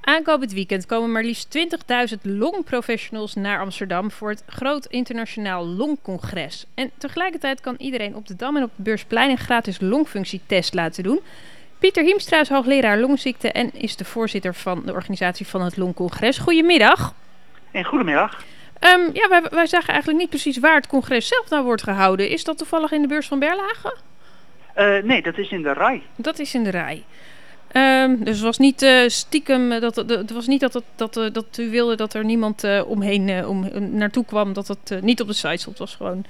Aankomend weekend komen maar liefst 20.000 longprofessionals naar Amsterdam voor het Groot Internationaal Longcongres. En tegelijkertijd kan iedereen op de Dam en op het Beursplein een gratis longfunctietest laten doen. Pieter Hiemstra is hoogleraar longziekte en is de voorzitter van de organisatie van het Longcongres. Goedemiddag. En goedemiddag. Wij zagen eigenlijk niet precies waar het congres zelf nou wordt gehouden. Is dat toevallig in de beurs van Berlage? Nee, dat is in de RAI. Dat is in de RAI. Dus het was niet stiekem, het was niet dat u wilde dat er niemand naartoe kwam, dat het niet op de site stond. Het was gewoon...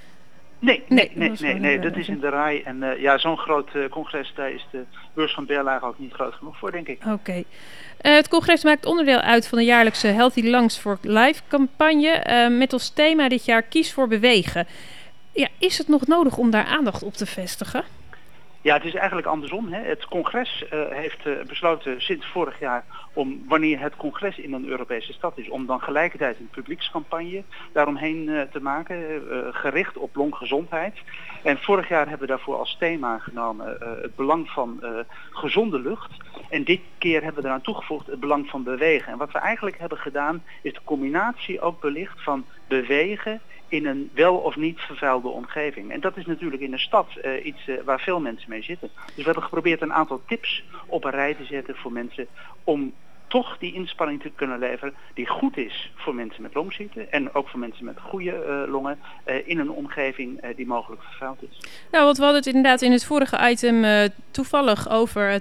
Nee, dat is in de RAI. En zo'n groot congres, daar is de beurs van Berlage ook niet groot genoeg voor, denk ik. Oké. Het congres maakt onderdeel uit van de jaarlijkse Healthy Lungs for Life campagne. Met als thema dit jaar Kies voor Bewegen. Ja, is het nog nodig om daar aandacht op te vestigen? Ja, het is eigenlijk andersom. Hè. Het congres heeft besloten sinds vorig jaar om, wanneer het congres in een Europese stad is, om dan gelijkertijd een publiekscampagne daaromheen te maken, gericht op longgezondheid. En vorig jaar hebben we daarvoor als thema genomen het belang van gezonde lucht. En dit keer hebben we eraan toegevoegd het belang van bewegen. En wat we eigenlijk hebben gedaan is de combinatie ook belicht van bewegen in een wel of niet vervuilde omgeving. En dat is natuurlijk in de stad iets waar veel mensen mee zitten. Dus we hebben geprobeerd een aantal tips op een rij te zetten voor mensen om toch die inspanning te kunnen leveren die goed is voor mensen met longziekte en ook voor mensen met goede longen in een omgeving die mogelijk vervuild is. Nou, want we hadden het inderdaad in het vorige item toevallig over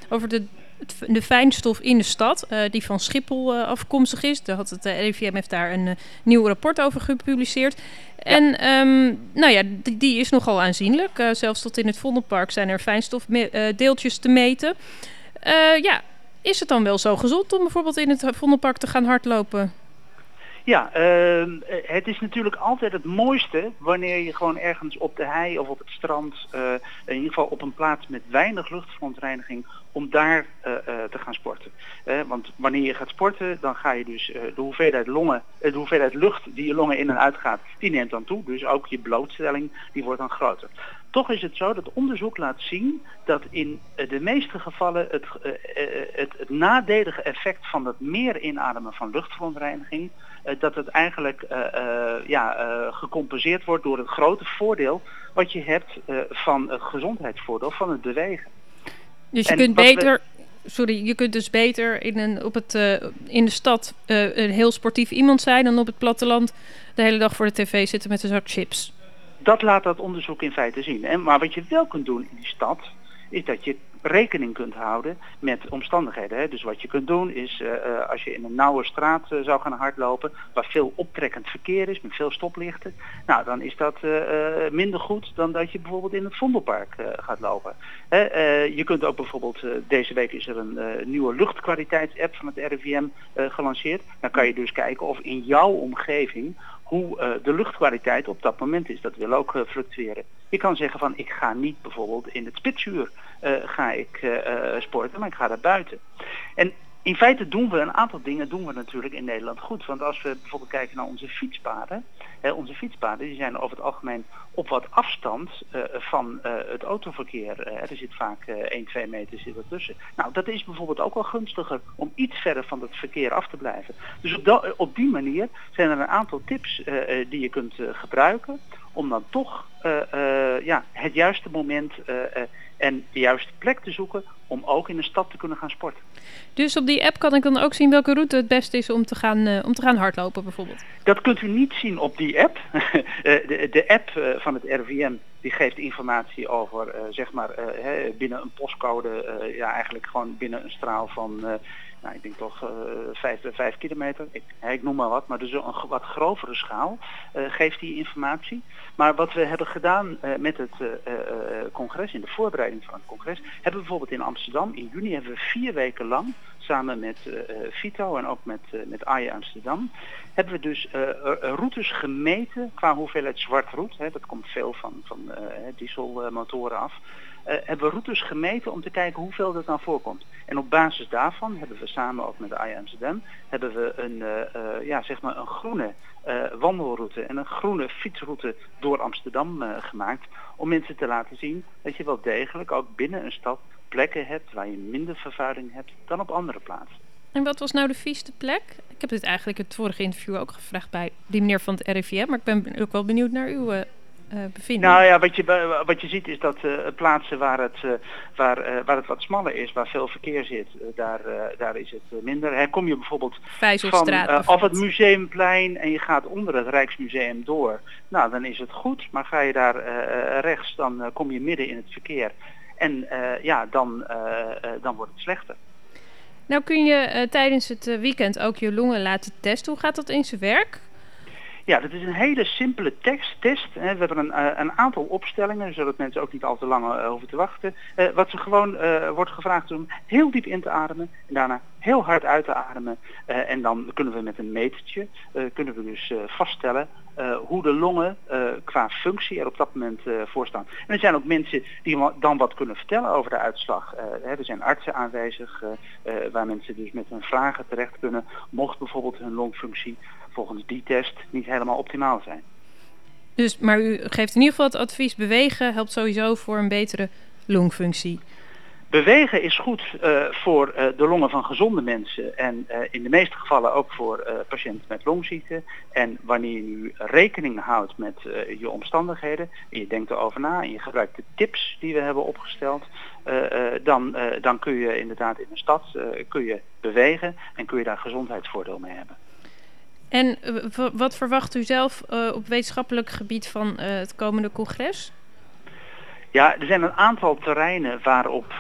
de fijnstof in de stad, die van Schiphol afkomstig is. Het RIVM heeft daar een nieuw rapport over gepubliceerd. Ja. En die is nogal aanzienlijk. Zelfs tot in het Vondelpark zijn er fijnstofdeeltjes te meten. Is het dan wel zo gezond om bijvoorbeeld in het Vondelpark te gaan hardlopen? Ja, het is natuurlijk altijd het mooiste wanneer je gewoon ergens op de hei of op het strand, in ieder geval op een plaats met weinig luchtverontreiniging, om daar te gaan sporten. Want wanneer je gaat sporten, dan ga je dus de hoeveelheid lucht die je longen in en uit gaat, die neemt dan toe. Dus ook je blootstelling, die wordt dan groter. Toch is het zo dat onderzoek laat zien dat in de meeste gevallen het nadelige effect van het meer inademen van luchtverontreiniging, dat het eigenlijk gecompenseerd wordt door het grote voordeel wat je hebt van het gezondheidsvoordeel van het bewegen. Dus je kunt dus beter in de stad een heel sportief iemand zijn dan op het platteland de hele dag voor de tv zitten met een zak chips. Dat laat dat onderzoek in feite zien. Maar wat je wel kunt doen in die stad, is dat je rekening kunt houden met omstandigheden. Hè. Dus wat je kunt doen is, als je in een nauwe straat zou gaan hardlopen, waar veel optrekkend verkeer is, met veel stoplichten, nou, dan is dat minder goed dan dat je bijvoorbeeld in het Vondelpark gaat lopen. Je kunt ook bijvoorbeeld, deze week is er een nieuwe luchtkwaliteitsapp van het RIVM gelanceerd. Dan kan je dus kijken of in jouw omgeving hoe de luchtkwaliteit op dat moment is. Dat wil ook fluctueren. Je kan zeggen van, ik ga niet bijvoorbeeld in het spitsuur sporten, maar ik ga daar buiten. En in feite doen we een aantal dingen natuurlijk in Nederland goed. Want als we bijvoorbeeld kijken naar onze fietspaden. Onze fietspaden die zijn over het algemeen op wat afstand van het autoverkeer. Er zit vaak 1-2 meter ertussen. Nou, dat is bijvoorbeeld ook wel gunstiger om iets verder van het verkeer af te blijven. Dus op die manier zijn er een aantal tips die je kunt gebruiken om dan toch het juiste moment en de juiste plek te zoeken om ook in de stad te kunnen gaan sporten. Dus op die app kan ik dan ook zien welke route het beste is om te gaan hardlopen bijvoorbeeld? Dat kunt u niet zien op die app. De app van het RIVM die geeft informatie over binnen een postcode, eigenlijk gewoon binnen een straal van ik denk toch 5 kilometer. Ik noem maar wat, maar dus een wat grovere schaal geeft die informatie. Maar wat we hebben gedaan met het congres, in de voorbereiding van het congres, hebben we bijvoorbeeld in Amsterdam, in juni hebben we 4 weken lang, samen met Vito en ook met AIE Amsterdam, hebben we dus routes gemeten qua hoeveelheid zwart roet. Dat komt veel van dieselmotoren af. Hebben we routes gemeten om te kijken hoeveel dat nou voorkomt. En op basis daarvan hebben we samen ook met de AIE Amsterdam hebben we een groene wandelroute en een groene fietsroute door Amsterdam gemaakt. Om mensen te laten zien dat je wel degelijk ook binnen een stad plekken hebt waar je minder vervuiling hebt dan op andere plaatsen. En wat was nou de vieste plek? Ik heb dit eigenlijk het vorige interview ook gevraagd bij die meneer van het RIVM, maar ik ben ook wel benieuwd naar uw bevinding. Nou ja, wat je ziet is dat plaatsen waar het wat smaller is, waar veel verkeer zit, daar is het minder. Kom je bijvoorbeeld Vijzelstraat, af het Museumplein en je gaat onder het Rijksmuseum door, nou dan is het goed. Maar ga je daar rechts, dan kom je midden in het verkeer. En dan wordt het slechter. Nou kun je tijdens het weekend ook je longen laten testen. Hoe gaat dat in zijn werk? Ja, dat is een hele simpele test. We hebben een aantal opstellingen, zodat mensen ook niet al te lang hoeven te wachten. Wat ze gewoon wordt gevraagd om heel diep in te ademen en daarna heel hard uit te ademen. En dan kunnen we met een metertje dus vaststellen hoe de longen qua functie er op dat moment voor staan. En er zijn ook mensen die dan wat kunnen vertellen over de uitslag. Er zijn artsen aanwezig waar mensen dus met hun vragen terecht kunnen, mocht bijvoorbeeld hun longfunctie volgens die test niet helemaal optimaal zijn. Dus, maar u geeft in ieder geval het advies: bewegen helpt sowieso voor een betere longfunctie. Bewegen is goed voor de longen van gezonde mensen en in de meeste gevallen ook voor patiënten met longziekte. En wanneer je nu rekening houdt met je omstandigheden en je denkt erover na en je gebruikt de tips die we hebben opgesteld, dan kun je inderdaad in een stad kun je bewegen en kun je daar gezondheidsvoordeel mee hebben. En wat verwacht u zelf op wetenschappelijk gebied van het komende congres? Ja, er zijn een aantal terreinen waarop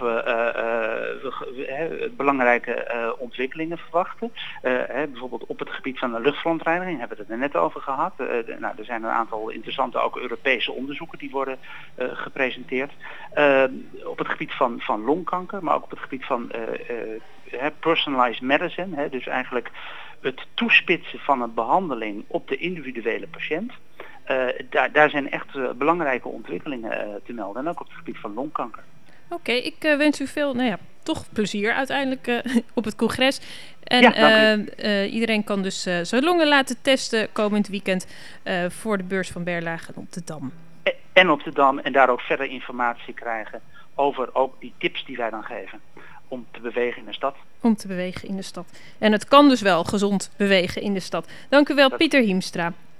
we belangrijke ontwikkelingen verwachten. Bijvoorbeeld op het gebied van de luchtverontreiniging hebben we het er net over gehad. Er zijn een aantal interessante ook Europese onderzoeken die worden gepresenteerd. Op het gebied van longkanker, maar ook op het gebied van personalized medicine. Dus eigenlijk het toespitsen van een behandeling op de individuele patiënt. Daar zijn echt belangrijke ontwikkelingen te melden. En ook op het gebied van longkanker. Oké, ik wens u veel, toch plezier uiteindelijk op het congres. En ja, iedereen kan dus zijn longen laten testen komend weekend voor de beurs van Berlage op de Dam. En op de Dam en daar ook verder informatie krijgen over ook die tips die wij dan geven. Om te bewegen in de stad. Om te bewegen in de stad. En het kan dus wel gezond bewegen in de stad. Dank u wel, Pieter Hiemstra.